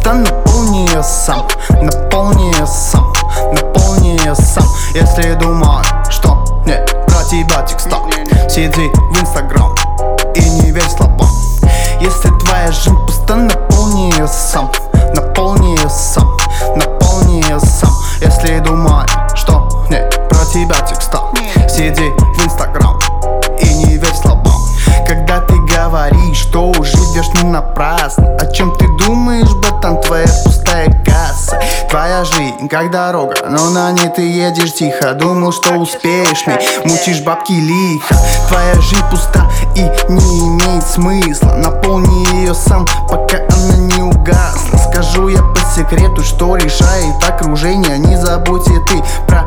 пуста, наполни ее сам. Наполни ее сам, наполни ее сам. Если думаешь, что нет про тебя текста, сиди в Инстаграм и не верь словам. Если твоя жизнь пуста, наполни ее сам. Наполни ее сам, наполни ее сам. Если думаешь, что нет про тебя текста, сиди в Инстаграм и не верь словам. Когда ты говоришь, что живешь не напрасно, о чем ты думаешь, братан, твоя пустая касса? Твоя жизнь как дорога, но на ней ты едешь тихо. Думал, что успешный, мучишь бабки лихо. Твоя жизнь пуста и не имеет смысла. Наполни ее сам, пока она не угасла. Скажу я по секрету, что решает окружение. Не забудь и ты про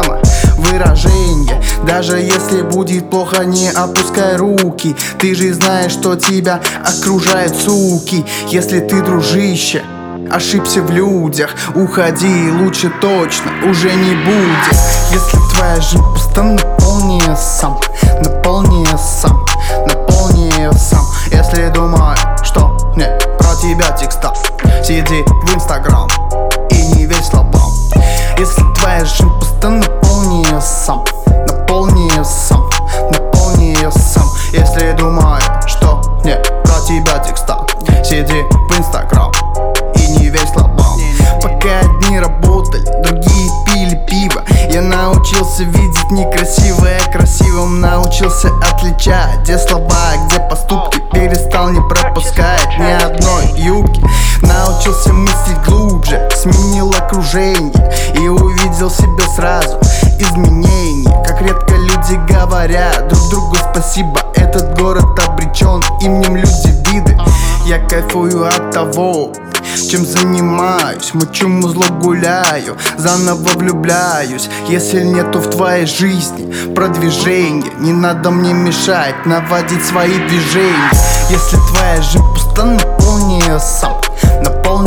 самовыражение. Даже если будет плохо, не опускай руки. Ты же знаешь, что тебя окружают суки. Если ты, дружище, ошибся в людях, уходи, лучше точно уже не будет. Если твоя жизнь пуста, наполни ее сам. Наполни ее сам, наполни ее сам. Если думаешь, что нет про тебя текста, сиди в Инстаграм и не верь словам. Если твоя жизнь пуста, наполни ее сам. Наполни ее сам, наполни ее сам. Если думаешь, что нет про тебя текста, сиди в Инстаграм и не верь словам. Пока одни работали, другие пили пиво, я научился видеть некрасивое красивым. Научился отличать, где слова, где поступки. Перестал не пропускать ни одной юбки. Научился мыслить глубже, сменил окружение и увидел в себе сразу изменения. Как редко люди говорят друг другу спасибо. Этот город обречен, именем люди виды. Я кайфую от того, чем занимаюсь, мочу музло, гуляю, заново влюбляюсь. Если нету в твоей жизни продвижения, не надо мне мешать наводить свои движения. Если твоя жизнь пуста, наполни ее сам. Наполни